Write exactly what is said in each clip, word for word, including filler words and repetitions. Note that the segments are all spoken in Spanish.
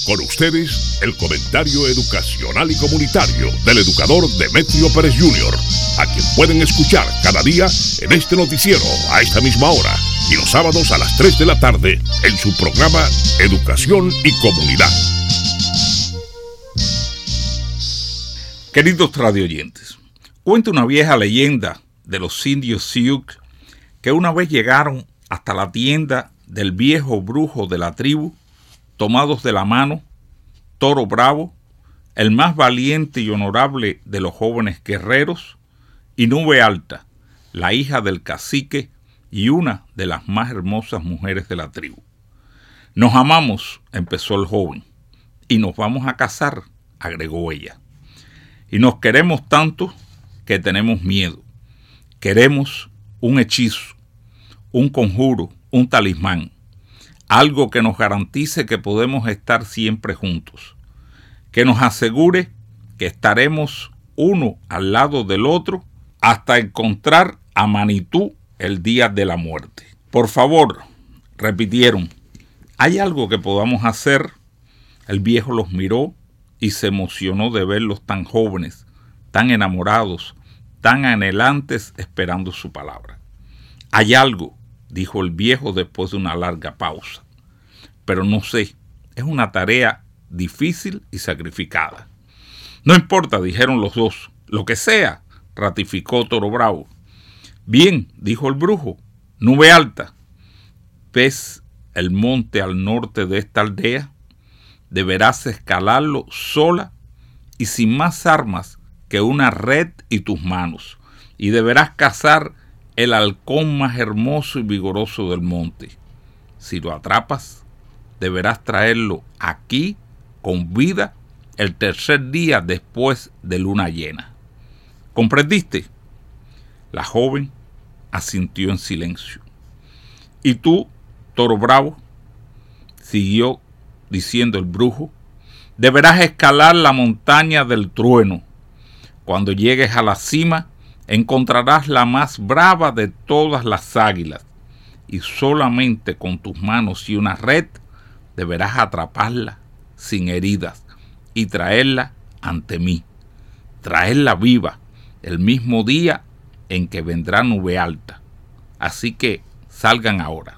Con ustedes, el comentario educacional y comunitario del educador Demetrio Pérez junior, a quien pueden escuchar cada día en este noticiero a esta misma hora y los sábados a las tres de la tarde en su programa Educación y Comunidad. Queridos radioyentes, cuenta una vieja leyenda de los indios Sioux que una vez llegaron hasta la tienda del viejo brujo de la tribu, tomados de la mano, Toro Bravo, el más valiente y honorable de los jóvenes guerreros, y Nube Alta, la hija del cacique y una de las más hermosas mujeres de la tribu. Nos amamos, empezó el joven, y nos vamos a casar, agregó ella. Y nos queremos tanto que tenemos miedo. Queremos un hechizo, un conjuro, un talismán, algo que nos garantice que podemos estar siempre juntos, que nos asegure que estaremos uno al lado del otro hasta encontrar a Manitú el día de la muerte. Por favor, repitieron, ¿hay algo que podamos hacer? El viejo los miró y se emocionó de verlos tan jóvenes, tan enamorados, tan anhelantes esperando su palabra. Hay algo, dijo el viejo después de una larga pausa, pero no sé, es una tarea difícil y sacrificada. No importa, dijeron los dos, lo que sea, ratificó Toro Bravo. Bien, dijo el brujo, Nube Alta, ¿ves el monte al norte de esta aldea? Deberás escalarlo sola y sin más armas que una red y tus manos, y deberás cazar el halcón más hermoso y vigoroso del monte. Si lo atrapas, deberás traerlo aquí con vida el tercer día después de luna llena. ¿Comprendiste? La joven asintió en silencio. ¿Y tú, Toro Bravo?, siguió diciendo el brujo, deberás escalar la montaña del trueno. Cuando llegues a la cima, encontrarás la más brava de todas las águilas, y solamente con tus manos y una red deberás atraparla sin heridas y traerla ante mí, traerla viva el mismo día en que vendrá Nube Alta. Así que salgan ahora.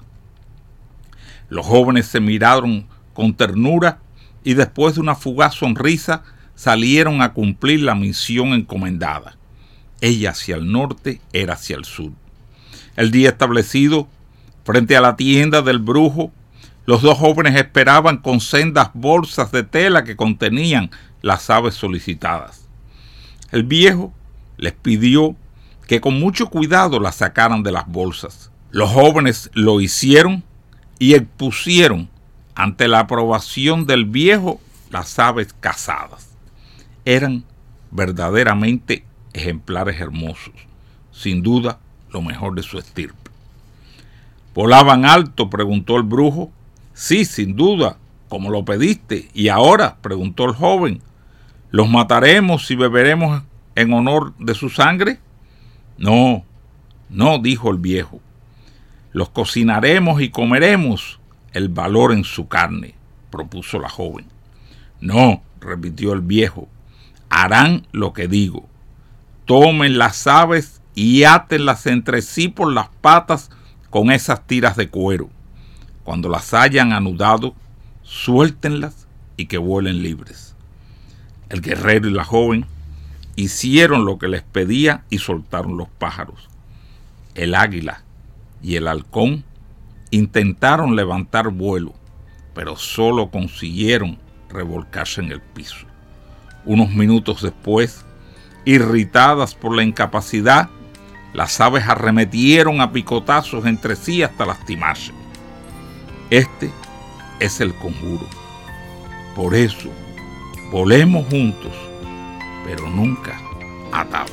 Los jóvenes se miraron con ternura y después de una fugaz sonrisa salieron a cumplir la misión encomendada. Ella hacia el norte, él hacia el sur. El día establecido, frente a la tienda del brujo, los dos jóvenes esperaban con sendas bolsas de tela que contenían las aves solicitadas. El viejo les pidió que con mucho cuidado las sacaran de las bolsas. Los jóvenes lo hicieron y expusieron ante la aprobación del viejo las aves cazadas. Eran verdaderamente ejemplares hermosos, sin duda lo mejor de su estirpe. ¿Volaban alto?, preguntó el brujo. Sí, sin duda, como lo pediste. ¿Y ahora?, preguntó el joven, ¿los mataremos y beberemos en honor de su sangre? No, no, dijo el viejo. Los cocinaremos y comeremos el valor en su carne, propuso la joven. No, repitió el viejo, harán lo que digo. Tomen las aves y átenlas entre sí por las patas con esas tiras de cuero. Cuando las hayan anudado, suéltenlas y que vuelen libres. El guerrero y la joven hicieron lo que les pedía y soltaron los pájaros. El águila y el halcón intentaron levantar vuelo, pero solo consiguieron revolcarse en el piso. Unos minutos después, irritadas por la incapacidad, las aves arremetieron a picotazos entre sí hasta lastimarse. Este es el conjuro. Por eso, volemos juntos, pero nunca atados.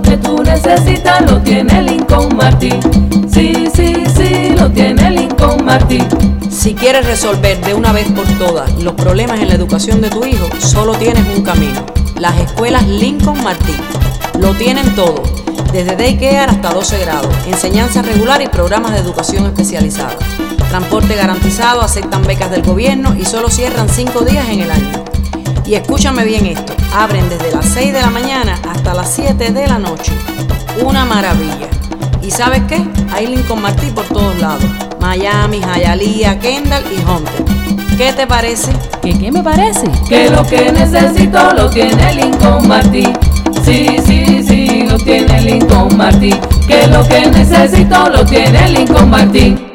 que tú necesitas lo tiene Lincoln Martin. Sí, sí, sí, lo tiene Lincoln Martin. Si quieres resolver de una vez por todas los problemas en la educación de tu hijo, solo tienes un camino: las escuelas Lincoln Martin. Lo tienen todo, desde daycare hasta doce grados, enseñanza regular y programas de educación especializada. Transporte garantizado, aceptan becas del gobierno y solo cierran cinco días en el año. Y escúchame bien esto, abren desde las seis de la mañana hasta las siete de la noche. Una maravilla. ¿Y sabes qué? Hay Lincoln Martin por todos lados: Miami, Hialeah, Kendall y Hunter. ¿Qué te parece? ¿Qué qué me parece? Que lo que necesito lo tiene Lincoln Martin. Sí, sí, sí, lo tiene Lincoln Martin. Que lo que necesito lo tiene Lincoln Martin.